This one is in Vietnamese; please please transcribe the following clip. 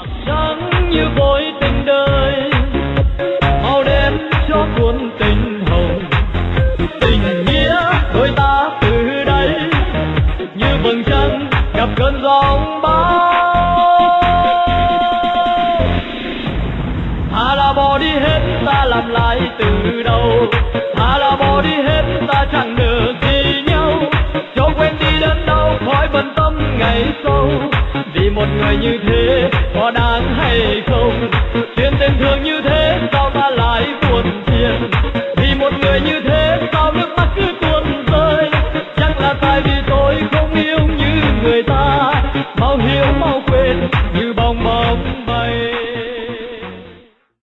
trắng như vội tình đời, màu đen cho cuốn tình hồng. Tình nghĩa đôi ta từ đây như vầng trăng gặp cơn giông bão. Thà là bỏ đi hết ta làm lại từ đầu, thà là bỏ đi hết ta chẳng nợ gì nhau. Cho quên đi đến đâu khỏi bận tâm ngày sau, vì một người như thế có đáng hay không. Chuyện tình thương như thế